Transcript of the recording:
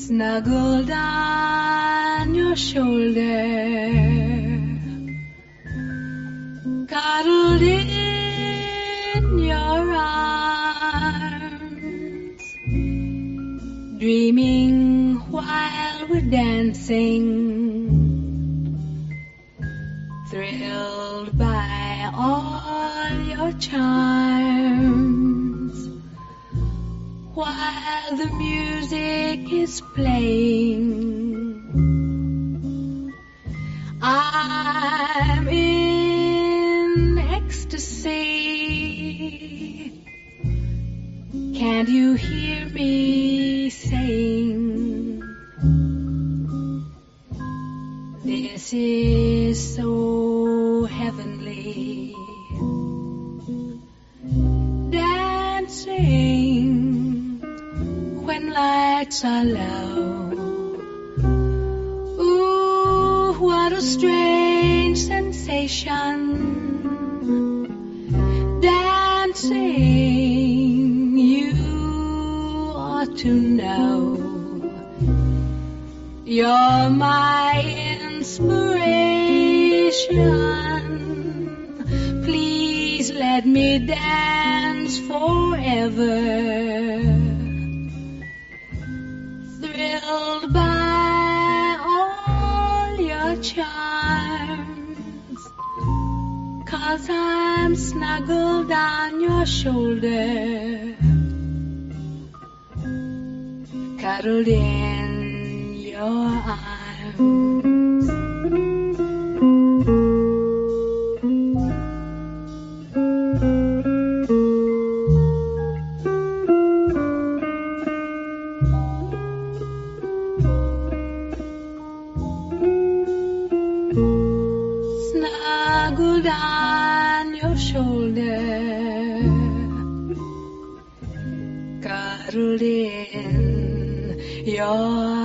snuggled on your shoulder, cuddled in your arms, dreaming while we're dancing, thrilled by all your charms, while the music is playing. I'm in ecstasy. Can't you hear me saying, this is so heavenly? Dancing when lights are low. Ooh, what a strange sensation. Dancing, you ought to know. You're my inspiration. Please let me dance forever. Thrilled by all your charms, 'cause I'm snuggled on your shoulder, cuddled in your arms. Snuggled on your shoulder, cuddled in your